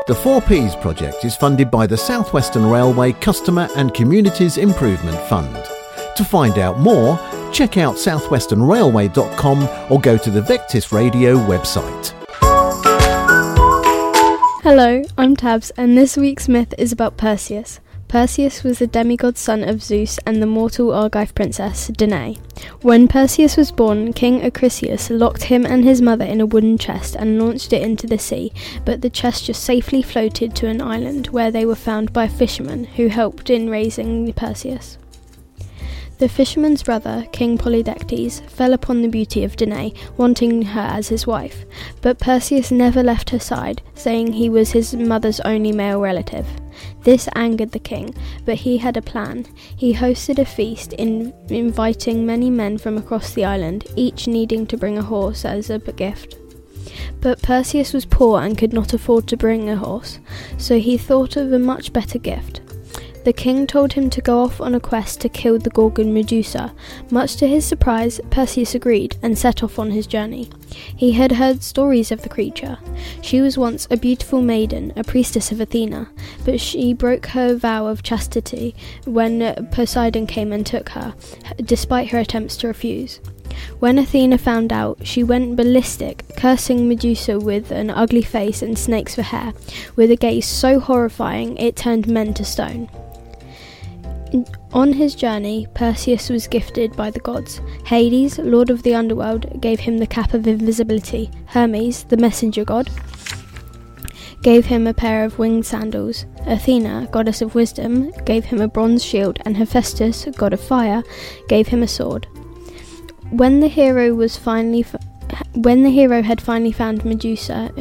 The 4Ps project is funded by the South Western Railway Customer and Communities Improvement Fund. To find out more, check out southwesternrailway.com or go to the Vectis Radio website. Hello, I'm Tabs, and this week's myth is about Perseus. Perseus was the demigod son of Zeus and the mortal Argive princess, Danae. When Perseus was born, King Acrisius locked him and his mother in a wooden chest and launched it into the sea, but the chest just safely floated to an island where they were found by a fisherman who helped in raising Perseus. The fisherman's brother, King Polydectes, fell upon the beauty of Danae, wanting her as his wife, but Perseus never left her side, saying he was his mother's only male relative. This angered the king, but he had a plan. He hosted a feast, inviting many men from across the island, each needing to bring a horse as a gift. But Perseus was poor and could not afford to bring a horse, so he thought of a much better gift. The king told him to go off on a quest to kill the Gorgon Medusa. Much to his surprise, Perseus agreed and set off on his journey. He had heard stories of the creature. She was once a beautiful maiden, a priestess of Athena, but she broke her vow of chastity when Poseidon came and took her, despite her attempts to refuse. When Athena found out, she went ballistic, cursing Medusa with an ugly face and snakes for hair, with a gaze so horrifying it turned men to stone. On his journey, Perseus was gifted by the gods. Hades, lord of the underworld, gave him the cap of invisibility. Hermes, the messenger god, gave him a pair of winged sandals. Athena, goddess of wisdom, gave him a bronze shield, and Hephaestus, god of fire, gave him a sword. When the hero had finally found Medusa,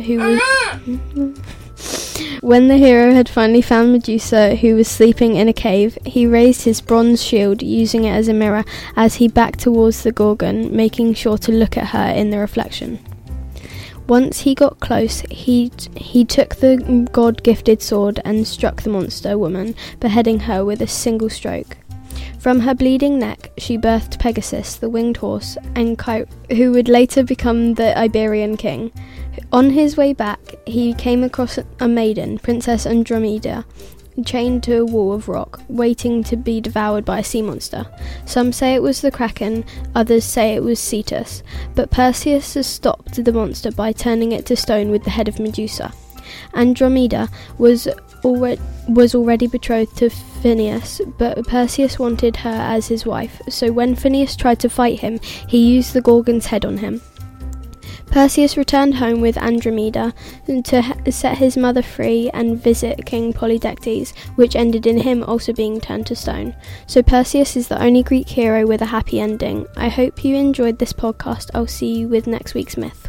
who was sleeping in a cave, he raised his bronze shield, using it as a mirror as he backed towards the Gorgon, making sure to look at her in the reflection. Once he got close, he took the god-gifted sword and struck the monster woman, beheading her with a single stroke. From her bleeding neck, she birthed Pegasus, the winged horse, and who would later become the Iberian king. On his way back, he came across a maiden, Princess Andromeda, chained to a wall of rock, waiting to be devoured by a sea monster. Some say it was the Kraken, others say it was Cetus, but Perseus has stopped the monster by turning it to stone with the head of Medusa. Andromeda was already betrothed to Phineus, but Perseus wanted her as his wife, so when Phineus tried to fight him, he used the Gorgon's head on him. Perseus returned home with Andromeda to set his mother free and visit King Polydectes, which ended in him also being turned to stone. So Perseus is the only Greek hero with a happy ending. I hope you enjoyed this podcast. I'll see you with next week's myth.